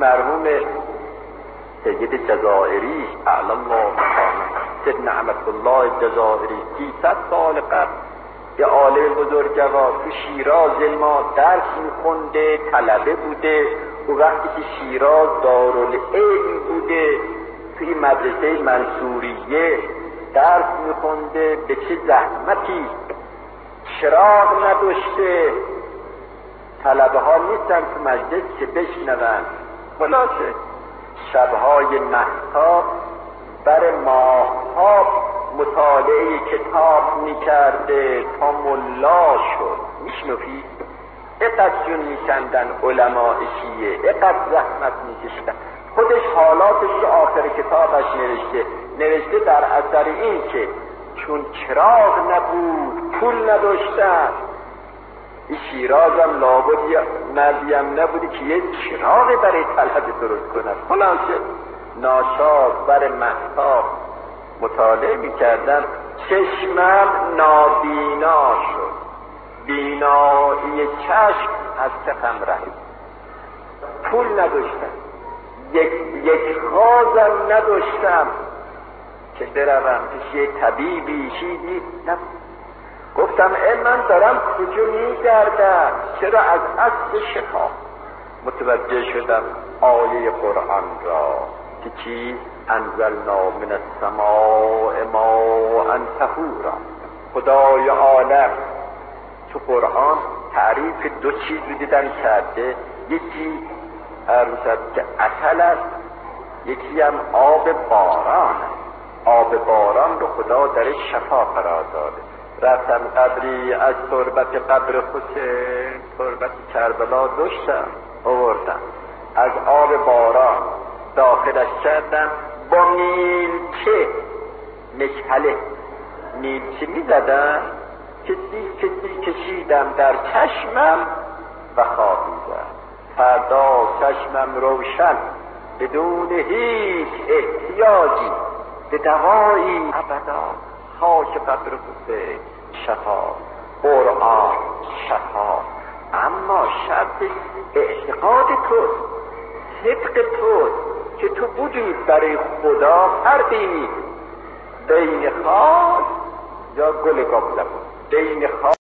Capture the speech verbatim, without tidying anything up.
مرحوم سید جزائری اعلی الله مقامه، سید نعمت الله جزائری سیصد سال قبل یه عالم بزرگوار تو شیراز ما درس میخونده، طلبه بوده. و وقتی که شیراز دارالعلم بوده توی مدرسه منصوریه درس میخونده، به چه زحمتی، چراغ نداشته، طلبه ها نیستن تو مجلس که بشنون. خلاصه شبهای مهتاب بر ماهتاب مطالعه کتاب میکرده تا ملا شد. میشنفی؟ اقدر جون میکندن علماء شیعه، اقدر زحمت میکشتن. خودش حالاتش رو آخر کتابش نوشته نوشته در اثر این که چون چراغ نبود، پول نداشتن. این شیرازم لابد مردیم نبودی که یه چراغی برای طلبه درست کنن. خلاصه ناشاد بر مهتاب مطالعه میکردن، چشمم نابینا شد، بینایی چشم از کفم رفت. پول نداشتم، یک یک خازم نداشتم که بروم پیش یک طبیبی چیزی نبود. گفتم ای من دارم کجا میگردم، چرا از اصل شفا متوجه شدم آیه قرآن را که چی؟ انزلنا من السماء ماء طهورا. خدای عالم تو قرآن تعریف دو چیز رو دیدن کرده، یکی عرضت که عسل است، یکی هم آب باران. آب باران رو خدا در شفا قرار داده. رفتم قبری از تربت قبر حسین، تربت کربلا داشتم آوردم، از آب باران داخلش کردم، با نیلچه مشعله نیلچه میزدم، کسی کسی کشیدم در چشمم و خوابیدم. فردا چشمم روشن بدون هیچ احتیاجی به دوایی ابدا. خاک قبر حسین شفا، قرآن شفا، اما شرط اعتقاد تو، صدق تو، که تو وجود برای خدا فرقی نیست بین خاک یا گل گابلمون، بین خاک